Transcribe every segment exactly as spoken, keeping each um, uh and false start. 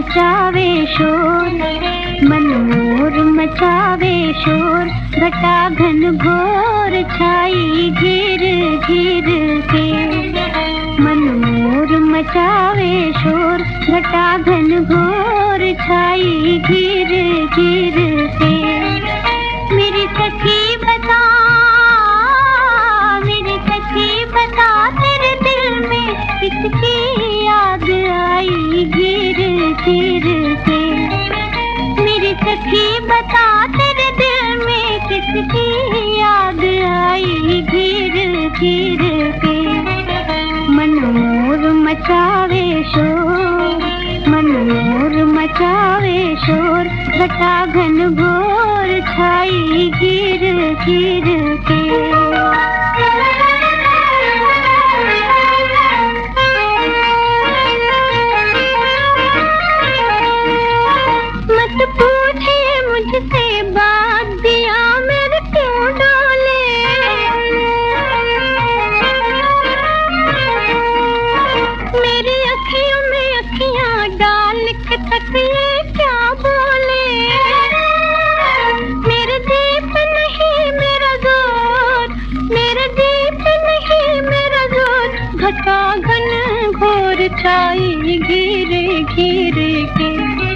मचावे शोर, मन मोर मचावे शोर, घटा घन घोर छाई घिर घिर के। मन मोर मचावे शोर, घटा घन घोर छाई घिर घिर के। मेरी सखी बता, मेरी सखी बता, तेरे दिल में किसकी याद आई घिर घिर के। मेरी सखी बता, तेरे दिल में किसकी याद आई घिर घिर के। मन मोर मचावे शोर, मन मोर मचावे शोर, घटा घन घोर छाई घिर घिर के। मत पूछिए मुझसे बात, दिया मेरे क्यों डोले। मेरी अखियों में अखियां डाल के तकिए क्या बोले। मेरे जी पे नहीं मेरा जोर, मेरे जी पे नहीं मेरा जोर, घटा घन घोर छाई घिर घिर के।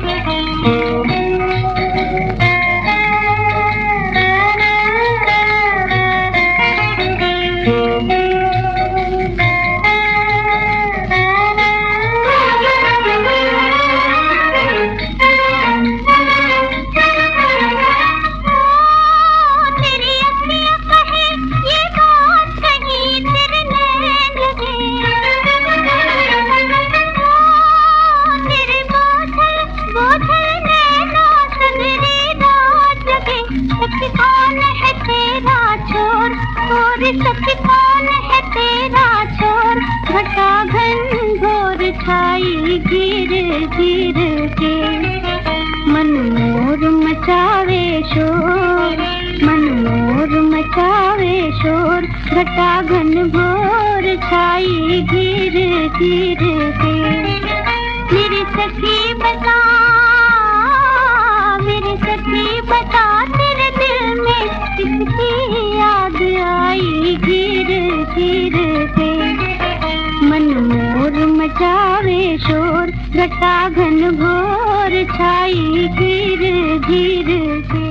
कौन है तेरा छोर, और सच कौन है तेरा छोर, घटा घन घोर छाई घिर घिर के। मन मोर मचावे शोर, मन मोर मचावे शोर, घटा घन घोर छाई घिर घिर के। मेरी सखी बता, मेरी सखी बता, तेरे दिल में किसकी याद आई घिर घिर के। मन मोर मचावे शोर, घटा घन घोर छाई घिर घिर के।